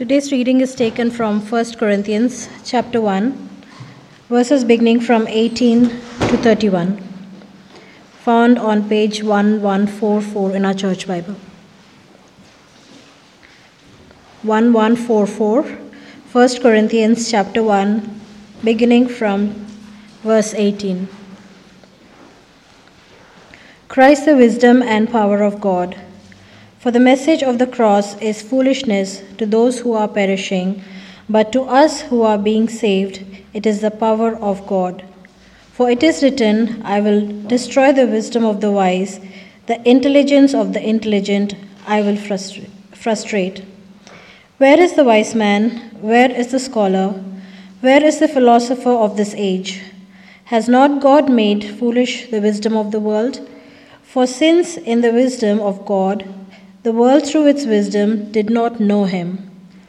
Today's reading is taken from 1 Corinthians chapter 1, verses beginning from 18 to 31, found on page 1144 in our church Bible. 1144, 1 Corinthians chapter 1, beginning from verse 18. Christ the wisdom and power of God. For the message of the cross is foolishness to those who are perishing, but to us who are being saved, it is the power of God. For it is written, I will destroy the wisdom of the wise, the intelligence of the intelligent I will frustrate. Where is the wise man? Where is the scholar? Where is the philosopher of this age? Has not God made foolish the wisdom of the world? For since in the wisdom of God, the world through its wisdom did not know him,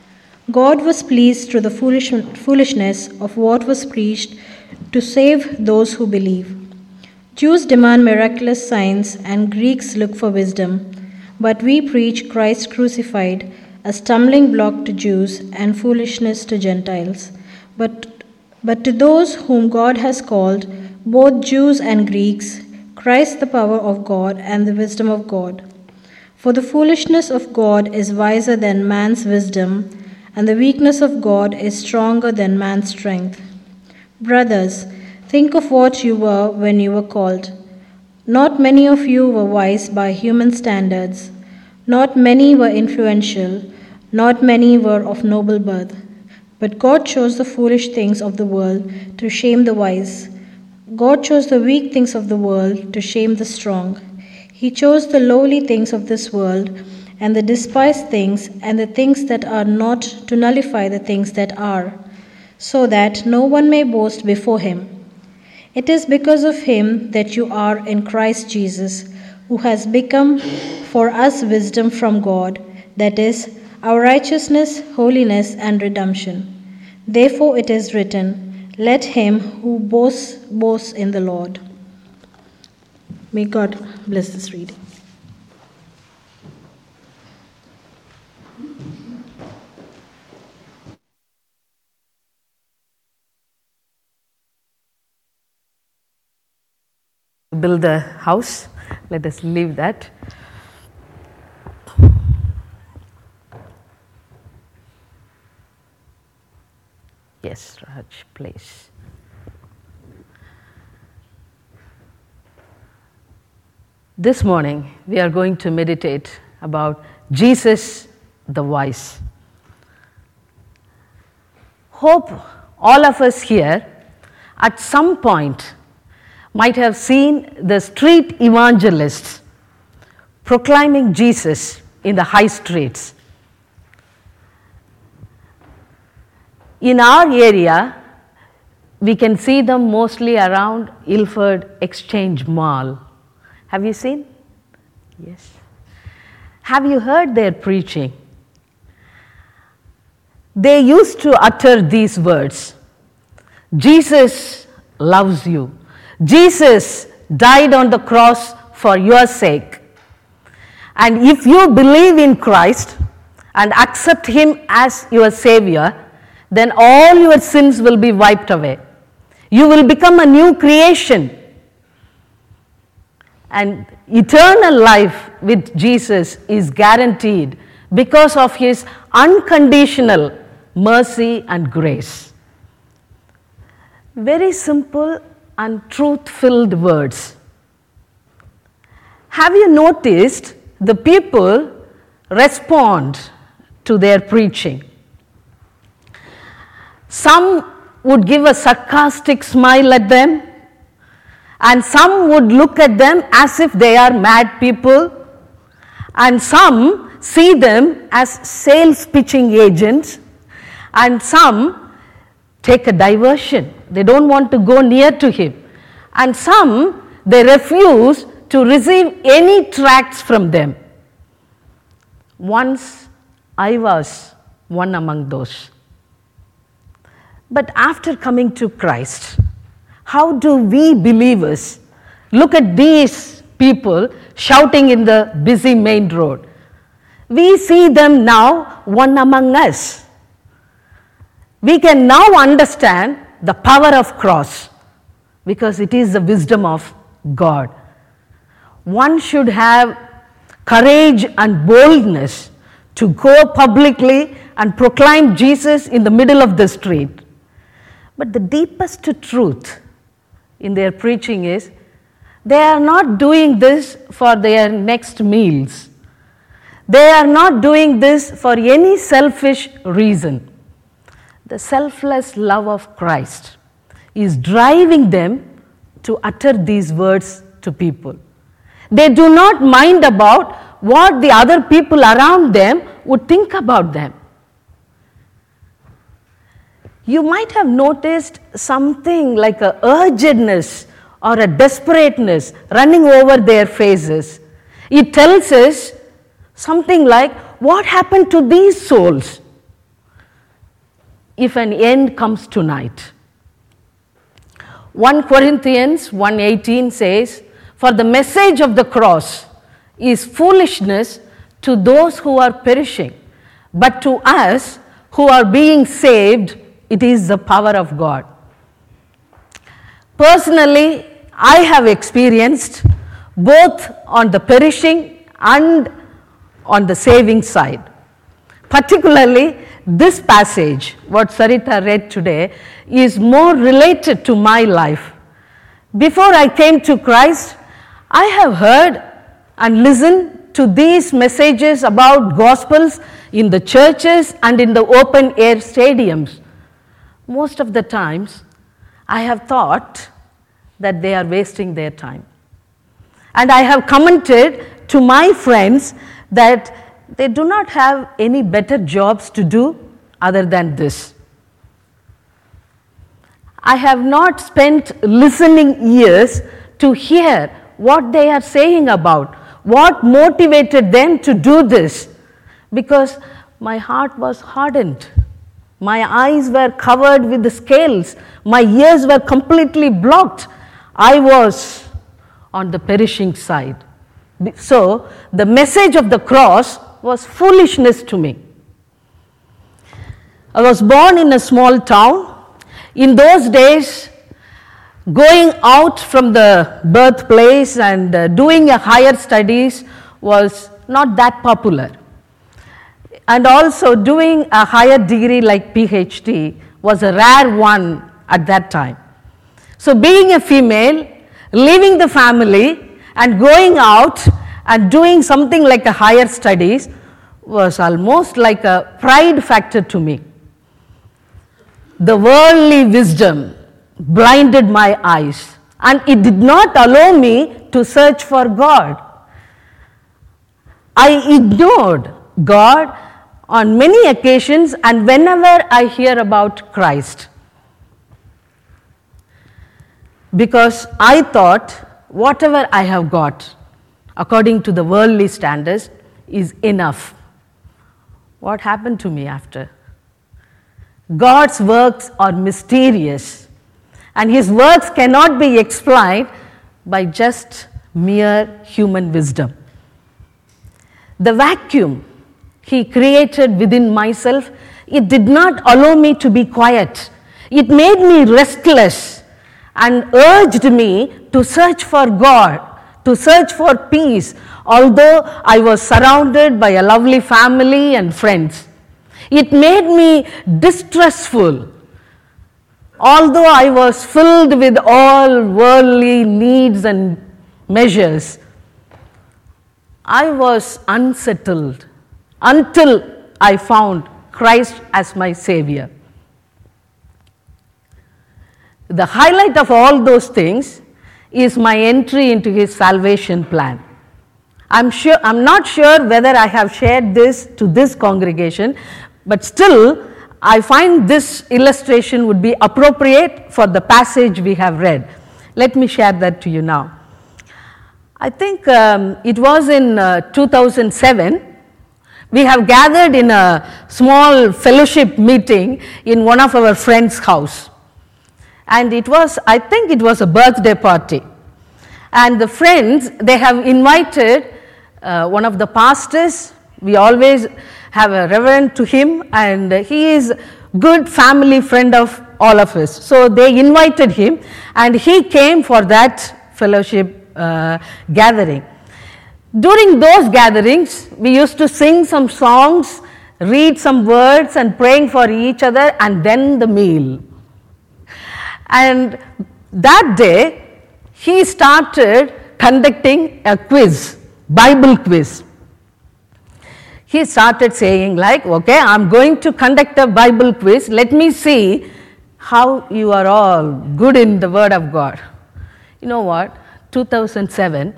God was pleased through the foolishness of what was preached to save those who believe. Jews demand miraculous signs and Greeks look for wisdom, but we preach Christ crucified, a stumbling block to Jews and foolishness to Gentiles. But to those whom God has called, both Jews and Greeks, Christ the power of God and the wisdom of God. For the foolishness of God is wiser than man's wisdom, and the weakness of God is stronger than man's strength. Brothers, think of what you were when you were called. Not many of you were wise by human standards. Not many were influential. Not many were of noble birth. But God chose the foolish things of the world to shame the wise. God chose the weak things of the world to shame the strong. He chose the lowly things of this world and the despised things and the things that are not to nullify the things that are, so that no one may boast before him. It is because of him that you are in Christ Jesus, who has become for us wisdom from God, that is, our righteousness, holiness, and redemption. Therefore it is written, let him who boasts, boast in the Lord. May God bless this reading. Build a house. Let us leave that. Yes, Raj, please. This morning, we are going to meditate about Jesus the wise. Hope all of us here at some point might have seen the street evangelists proclaiming Jesus in the high streets. In our area, we can see them mostly around Ilford Exchange Mall. Have you seen? Yes. Have you heard their preaching? They used to utter these words, Jesus loves you. Jesus died on the cross for your sake. And if you believe in Christ and accept him as your Savior, then all your sins will be wiped away. You will become a new creation. And eternal life with Jesus is guaranteed because of his unconditional mercy and grace. Very simple and truth-filled words. Have you noticed the people respond to their preaching? Some would give a sarcastic smile at them, and some would look at them as if they are mad people, and some see them as sales pitching agents, and some take a diversion. They don't want to go near to him. And some, they refuse to receive any tracts from them. Once I was one among those. But after coming to Christ, how do we believers look at these people shouting in the busy main road? We see them now one among us. we can now understand the power of cross because it is the wisdom of God. One should have courage and boldness to go publicly and proclaim Jesus in the middle of the street. But the deepest truth in their preaching is they are not doing this for their next meals. They are not doing this for any selfish reason. The selfless love of Christ is driving them to utter these words to people. They do not mind about what the other people around them would think about them. You might have noticed something like a urgentness or a desperateness running over their faces. It tells us something like, what happened to these souls if an end comes tonight? 1 Corinthians 1:18 says, for the message of the cross is foolishness to those who are perishing, but to us who are being saved, it is the power of God. Personally, I have experienced both on the perishing and on the saving side. Particularly, this passage, what Sarita read today, is more related to my life. Before I came to Christ, I have heard and listened to these messages about gospels in the churches and in the open air stadiums. Most of the times, I have thought that they are wasting their time. And I have commented to my friends that they do not have any better jobs to do other than this. I have not spent listening ears to hear what they are saying about, what motivated them to do this, because my heart was hardened. My eyes were covered with the scales. My ears were completely blocked. I was on the perishing side. So, the message of the cross was foolishness to me. I was born in a small town. In those days, going out from the birthplace and doing a higher studies was not that popular. And also doing a higher degree like PhD was a rare one at that time. So being a female, leaving the family and going out and doing something like a higher studies was almost like a pride factor to me. The worldly wisdom blinded my eyes and it did not allow me to search for God. I ignored God on many occasions and whenever I hear about Christ, because I thought whatever I have got according to the worldly standards is enough. What happened to me after? God's works are mysterious and His works cannot be explained by just mere human wisdom. The vacuum He created within myself, it did not allow me to be quiet. It made me restless and urged me to search for God, to search for peace, although I was surrounded by a lovely family and friends. It made me distressful, although I was filled with all worldly needs and measures. I was unsettled until I found Christ as my Savior. The highlight of all those things is my entry into His salvation plan. I'm not sure whether I have shared this to this congregation, but still I find this illustration would be appropriate for the passage we have read. Let me share that to you now. I think it was in 2007. We have gathered in a small fellowship meeting in one of our friends' house. And I think it was a birthday party. And the friends, they have invited one of the pastors. We always have a reverend to him, and he is good family friend of all of us. So they invited him, and he came for that fellowship gathering. During those gatherings, we used to sing some songs, read some words, and praying for each other, and then the meal. And that day, he started conducting a quiz, Bible quiz. He started saying like, okay, I'm going to conduct a Bible quiz. Let me see how you are all good in the Word of God. You know what? 2007,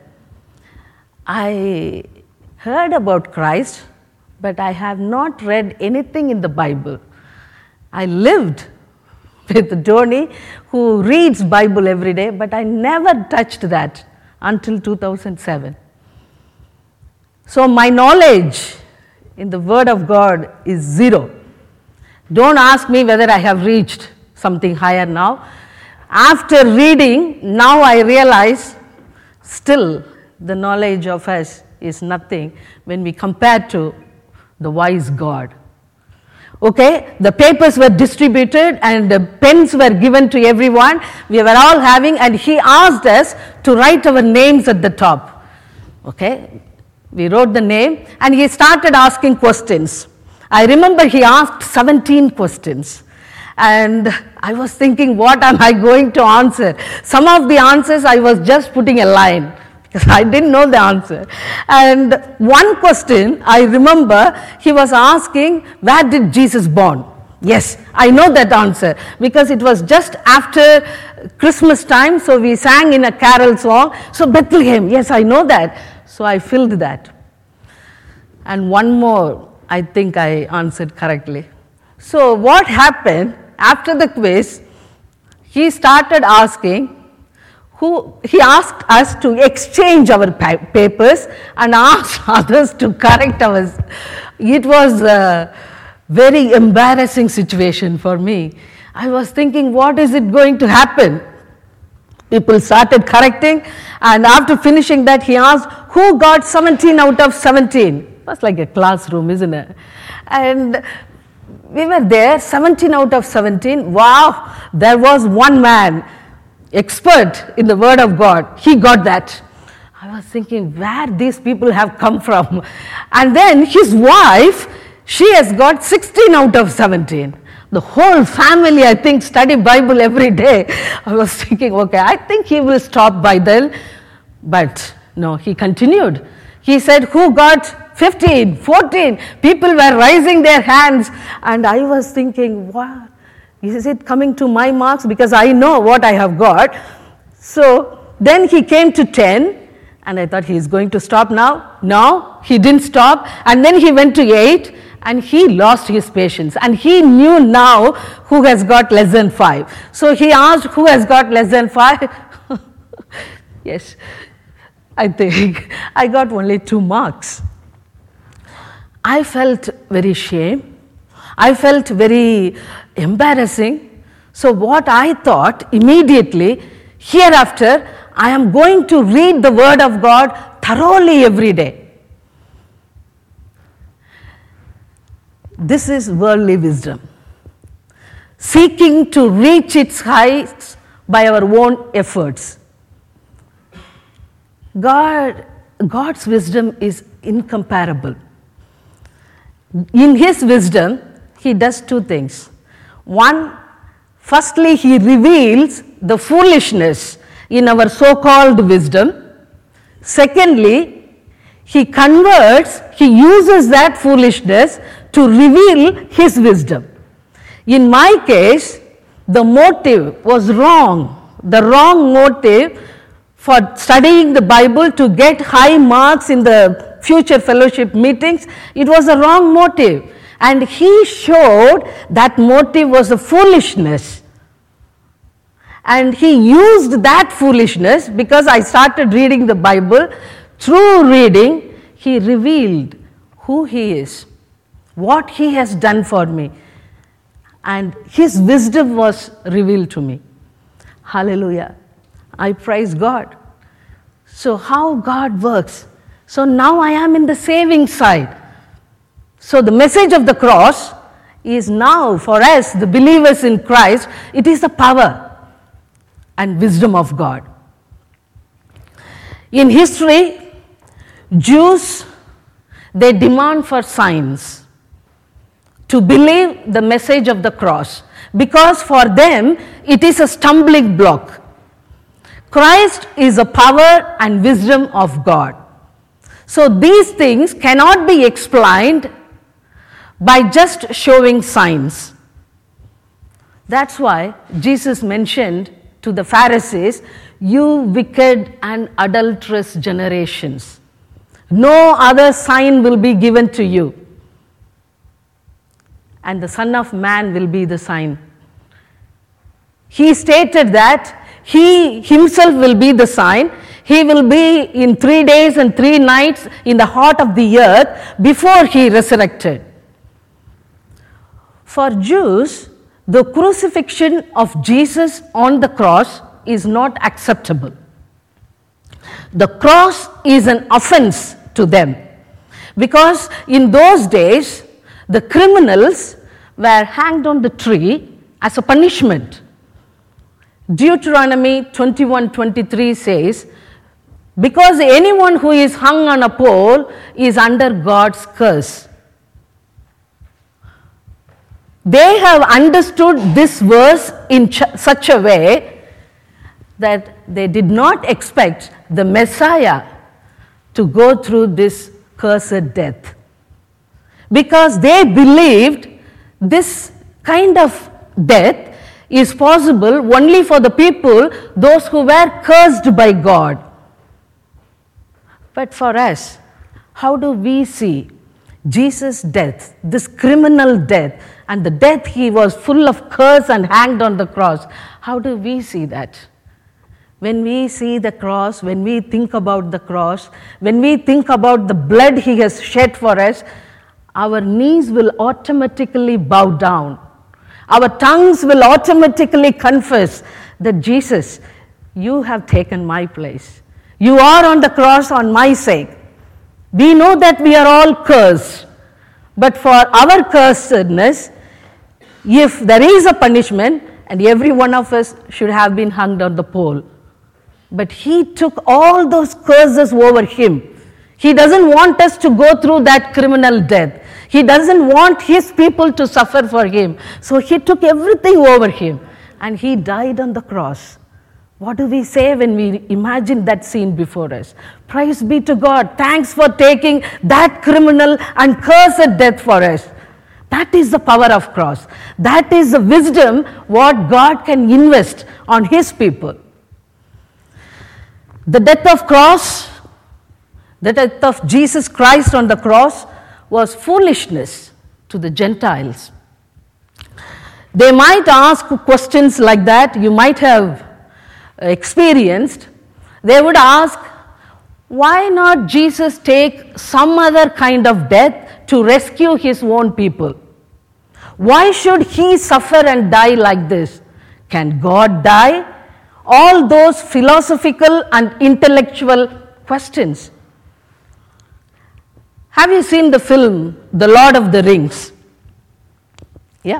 I heard about Christ, but I have not read anything in the Bible. I lived with Dhoni, who reads Bible every day, but I never touched that until 2007. So my knowledge in the Word of God is zero. Don't ask me whether I have reached something higher now. After reading, now I realize still the knowledge of us is nothing when we compare to the wise God. Okay, the papers were distributed and the pens were given to everyone. We were all having, and he asked us to write our names at the top. Okay, we wrote the name, and he started asking questions. I remember he asked 17 questions, and I was thinking, what am I going to answer? Some of the answers I was just putting a line, because I didn't know the answer. And one question I remember, he was asking, where did Jesus born? Yes, I know that answer, because it was just after Christmas time, so we sang in a carol song. So Bethlehem, yes, I know that. So I filled that. And one more, I think I answered correctly. So what happened after the quiz, he started asking, he asked us to exchange our papers and asked others to correct ours. It was a very embarrassing situation for me. I was thinking, what is it going to happen? People started correcting, and after finishing that, he asked, who got 17 out of 17? It was like a classroom, isn't it? And we were there, 17 out of 17. Wow, there was one man, expert in the Word of God. He got that. I was thinking, where these people have come from? And then his wife, she has got 16 out of 17. The whole family, I think, study Bible every day. I was thinking, okay, I think he will stop by then. But no, he continued. He said, who got 15, 14? People were raising their hands. And I was thinking, what? Is it coming to my marks? Because I know what I have got. So then he came to 10, and I thought he is going to stop now. No, he didn't stop. And then he went to 8, and he lost his patience. And he knew now who has got less than 5. So he asked, who has got less than 5? Yes, I think I got only 2 marks. I felt very shame. I felt very embarrassing. So what I thought immediately, hereafter, I am going to read the Word of God thoroughly every day. This is worldly wisdom, seeking to reach its heights by our own efforts. God's wisdom is incomparable. In His wisdom, He does 2 things. One, firstly, He reveals the foolishness in our so-called wisdom. Secondly, He converts, He uses that foolishness to reveal His wisdom. In my case, the motive was wrong. The wrong motive for studying the Bible to get high marks in the future fellowship meetings, it was a wrong motive. And he showed that motive was a foolishness. And he used that foolishness because I started reading the Bible. Through reading, he revealed who he is, what he has done for me. And his wisdom was revealed to me. Hallelujah. I praise God. So how God works. So now I am in the saving side. So the message of the cross is now for us, the believers in Christ, it is the power and wisdom of God. In history, Jews, they demand for signs to believe the message of the cross, because for them it is a stumbling block. Christ is the power and wisdom of God. So these things cannot be explained by just showing signs. That's why Jesus mentioned to the Pharisees, "You wicked and adulterous generations, no other sign will be given to you, and the Son of Man will be the sign." He stated that he himself will be the sign. He will be in 3 days and 3 nights in the heart of the earth before he resurrected. For Jews, the crucifixion of Jesus on the cross is not acceptable. The cross is an offense to them, because in those days, the criminals were hanged on the tree as a punishment. Deuteronomy 21:23 says, "Because anyone who is hung on a pole is under God's curse." They have understood this verse in such a way that they did not expect the Messiah to go through this cursed death, because they believed this kind of death is possible only for the people, those who were cursed by God. But for us, how do we see Jesus' death, this criminal death, and the death he was full of curse and hanged on the cross? How do we see that? When we see the cross, when we think about the cross, when we think about the blood he has shed for us, our knees will automatically bow down. Our tongues will automatically confess that, "Jesus, you have taken my place. You are on the cross on my sake." We know that we are all cursed, but for our cursedness, if there is a punishment, and every one of us should have been hung on the pole. But he took all those curses over him. He doesn't want us to go through that criminal death. He doesn't want his people to suffer for him. So he took everything over him, and he died on the cross. What do we say when we imagine that scene before us? Praise be to God. Thanks for taking that criminal and cursed death for us. That is the power of cross. That is the wisdom what God can invest on his people. The death of cross, the death of Jesus Christ on the cross was foolishness to the Gentiles. They might ask questions like that, you might have experienced. They would ask, why not Jesus take some other kind of death to rescue his own people? Why should he suffer and die like this? Can God die? All those philosophical and intellectual questions. Have you seen the film, The Lord of the Rings? Yeah.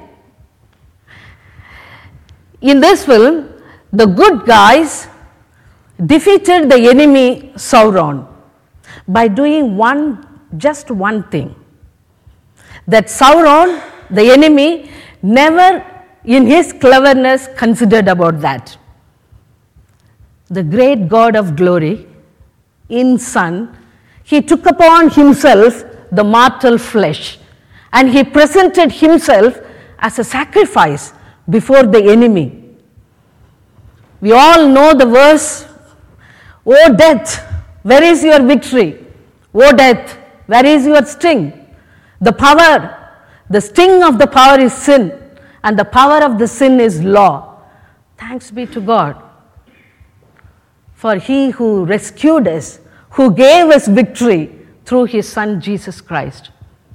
In this film, the good guys defeated the enemy Sauron by doing just one thing. That Sauron, the enemy, never in his cleverness considered about that. The great God of glory, in Son, he took upon himself the mortal flesh, and he presented himself as a sacrifice before the enemy. We all know the verse, "O death, where is your victory? O death, where is your sting?" The power, the sting of the power is sin, and the power of the sin is law. Thanks be to God for he who rescued us, who gave us victory through his Son Jesus Christ.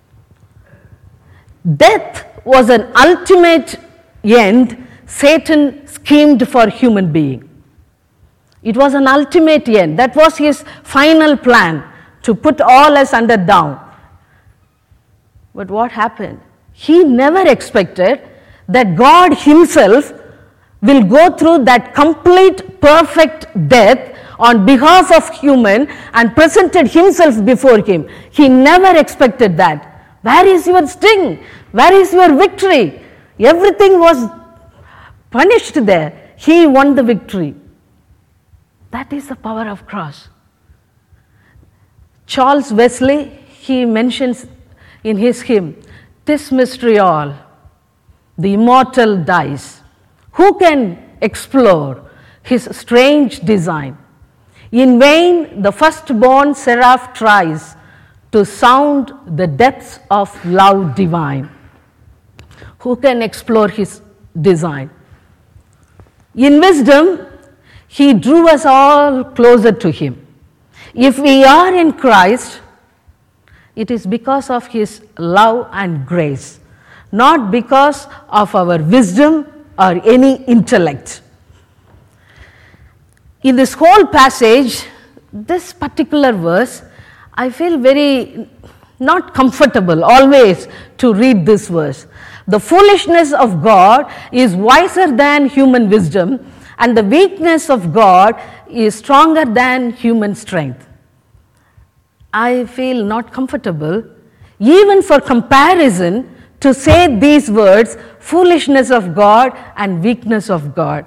Death was an ultimate end Satan schemed for human being. It was an ultimate end. That was his final plan, to put all us under down. But what happened? He never expected that God himself will go through that complete, perfect death on behalf of human and presented himself before him. He never expected that. Where is your sting? Where is your victory? Everything was punished there. He won the victory. That is the power of cross. Charles Wesley, he mentions in his hymn, "'Tis mystery all, the immortal dies. Who can explore his strange design? In vain the firstborn seraph tries to sound the depths of love divine." Who can explore his design? In wisdom, he drew us all closer to him. If we are in Christ, it is because of his love and grace, not because of our wisdom or any intellect. In this whole passage, this particular verse, I feel very not comfortable always to read this verse. The foolishness of God is wiser than human wisdom, and the weakness of God is stronger than human strength. I feel not comfortable, even for comparison, to say these words, foolishness of God and weakness of God.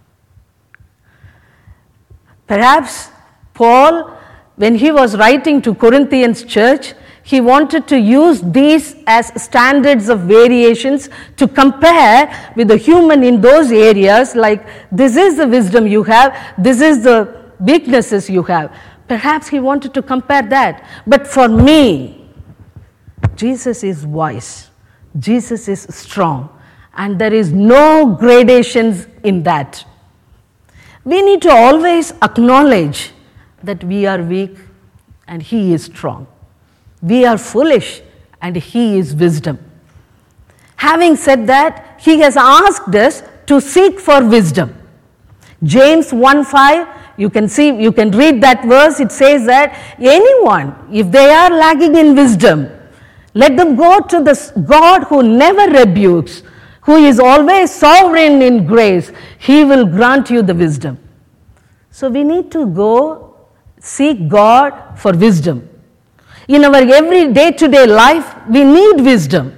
Perhaps Paul, when he was writing to Corinthians church, he wanted to use these as standards of variations to compare with the human in those areas, like this is the wisdom you have, this is the weaknesses you have. Perhaps he wanted to compare that. But for me, Jesus is wise, Jesus is strong, and there is no gradations in that. We need to always acknowledge that we are weak and he is strong. We are foolish and he is wisdom. Having said that, he has asked us to seek for wisdom. James 1:5, you can read that verse. It says that anyone, if they are lagging in wisdom, let them go to the God who never rebukes, who is always sovereign in grace. He will grant you the wisdom. So we need to go seek God for wisdom. In our every day-to-day life, we need wisdom.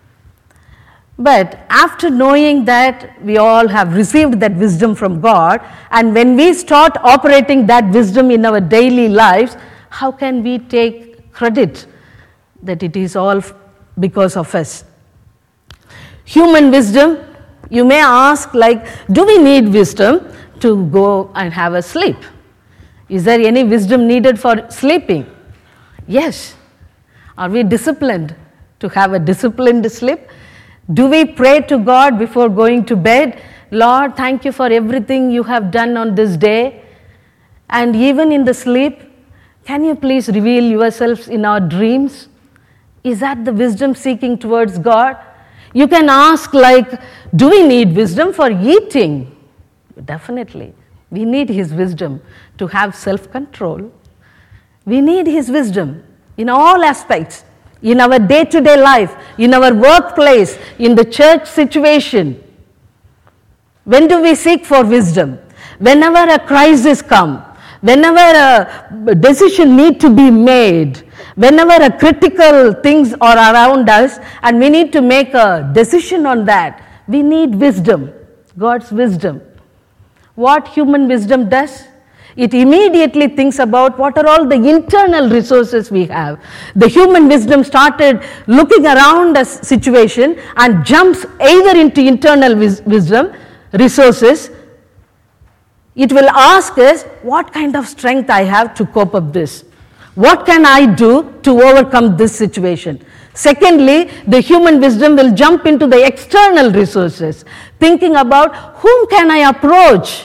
But after knowing that we all have received that wisdom from God, and when we start operating that wisdom in our daily lives, how can we take credit that it is all because of us? Human wisdom, you may ask, like, do we need wisdom to go and have a sleep? Is there any wisdom needed for sleeping? Yes. Are we disciplined to have a disciplined sleep? Do we pray to God before going to bed? Lord, thank you for everything you have done on this day. And even in the sleep, can you please reveal yourselves in our dreams? Is that the wisdom seeking towards God? You can ask, like, do we need wisdom for eating? Definitely. We need his wisdom to have self-control. We need his wisdom in all aspects, in our day-to-day life, in our workplace, in the church situation. When do we seek for wisdom? Whenever a crisis comes, whenever a decision needs to be made, whenever a critical things are around us and we need to make a decision on that, we need wisdom, God's wisdom. What human wisdom does? It immediately thinks about what are all the internal resources we have. The human wisdom started looking around a situation and jumps either into internal wisdom, resources. It will ask us, what kind of strength I have to cope up this? What can I do to overcome this situation? Secondly, the human wisdom will jump into the external resources, thinking about whom can I approach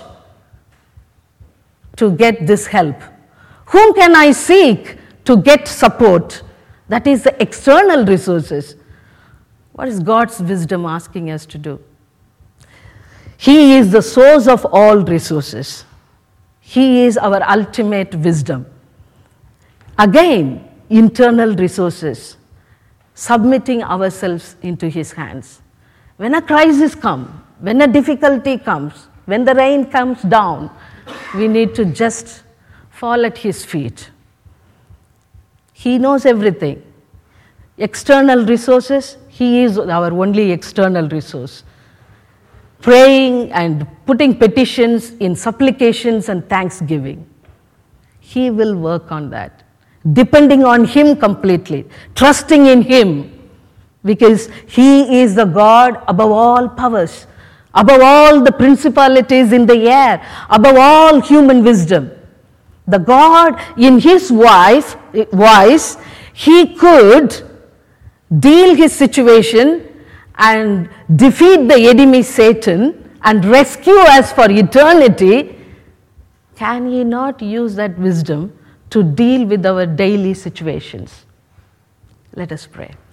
to get this help? Whom can I seek to get support? That is the external resources. What is God's wisdom asking us to do? He is the source of all resources. He is our ultimate wisdom. Again, internal resources. submitting ourselves into His hands. When a crisis comes, when a difficulty comes, when the rain comes down, we need to just fall at His feet. He knows everything. External resources, He is our only external resource. Praying and putting petitions in supplications and thanksgiving, He will work on that. Depending on Him completely, trusting in Him, because He is the God above all powers, above all the principalities in the air, above all human wisdom. The God in His voice, He could deal His situation and defeat the enemy Satan and rescue us for eternity. Can He not use that wisdom to deal with our daily situations? Let us pray.